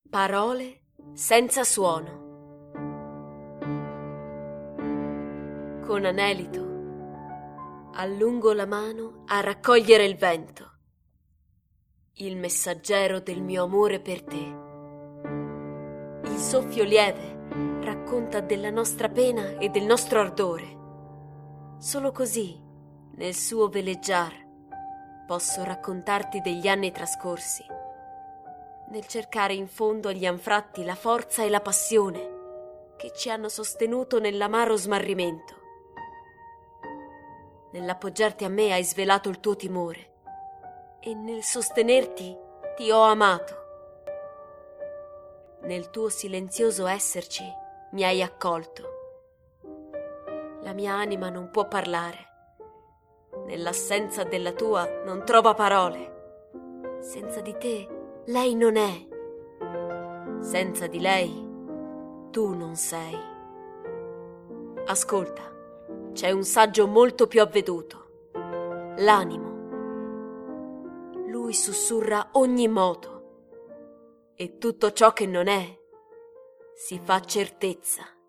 Parole senza suono. Con anelito allungo la mano a raccogliere il vento, il messaggero del mio amore per te. Il soffio lieve racconta della nostra pena e del nostro ardore. Solo così, nel suo veleggiar, posso raccontarti degli anni trascorsi, nel cercare in fondo agli anfratti la forza e la passione che ci hanno sostenuto nell'amaro smarrimento. Nell'appoggiarti a me hai svelato il tuo timore e nel sostenerti ti ho amato. Nel tuo silenzioso esserci mi hai accolto. La mia anima non può parlare. Nell'assenza della tua non trova parole. Senza di te lei non è. Senza di lei tu non sei. Ascolta, c'è un saggio molto più avveduto, l'animo. Lui sussurra ogni moto e tutto ciò che non è si fa certezza.